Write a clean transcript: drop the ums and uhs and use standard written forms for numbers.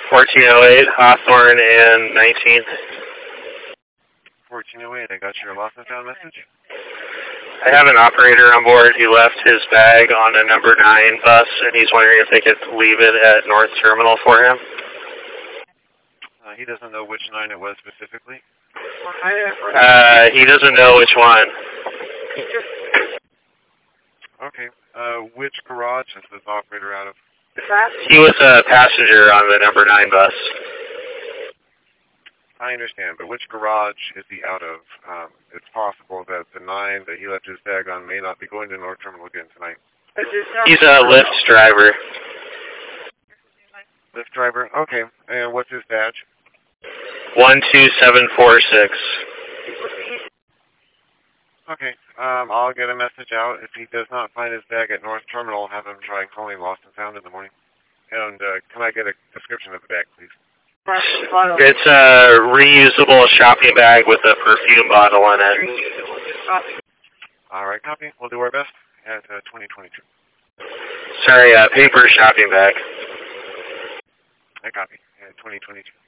1408, Hawthorne and 19th. 1408, I got your lost and found message. I have an operator on board. He left his bag on a number 9 bus, and he's wondering if they could leave it at North Terminal for him. He doesn't know which 9 it was specifically. He doesn't know which one. Okay. Which garage is this operator out of? He was a passenger on the number 9 bus. I understand, but which garage is he out of? It's possible that the 9 that he left his bag on may not be going to North Terminal again tonight. He's a Lyft driver. Lyft driver? Okay. And what's his badge? 12746. Okay. I'll get a message out. If he does not find his bag at North Terminal, have him try calling Lost and Found in the morning. And can I get a description of the bag, please? It's a reusable shopping bag with a perfume bottle in it. All right, copy. We'll do our best at 2022. Sorry, paper shopping bag. I copy. At 2022.